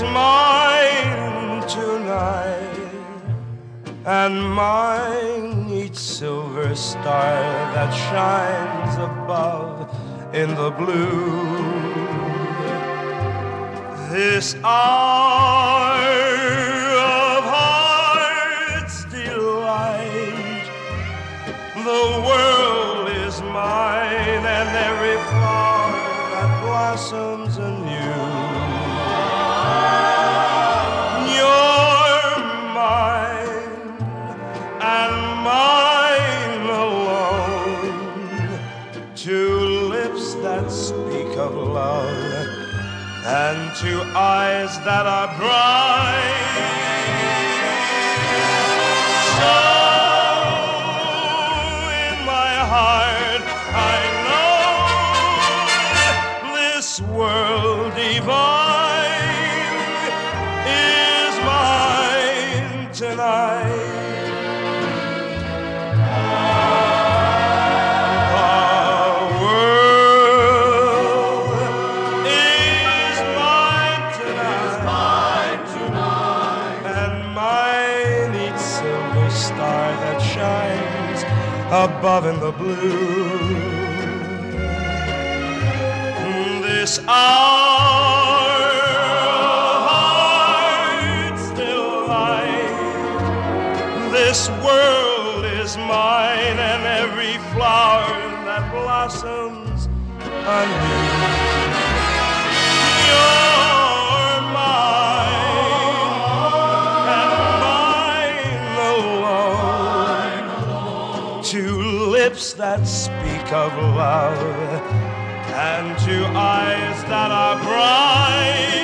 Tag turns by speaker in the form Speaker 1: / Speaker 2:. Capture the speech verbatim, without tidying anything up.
Speaker 1: mine tonight, and mine each silver star that shines above in the blue. This hour of heart's delight, the world is mine, and every flower that blossoms anew. You're mine, and mine alone. Two lips that speak of love, and two eyes that are bright. So in my heart I know this world divine is mine tonight. Above in the blue, this hour of heart's delight, this world is mine, and every flower that blossoms anew. You're mine, and mine alone. Two lips that speak of love, and two eyes that are bright.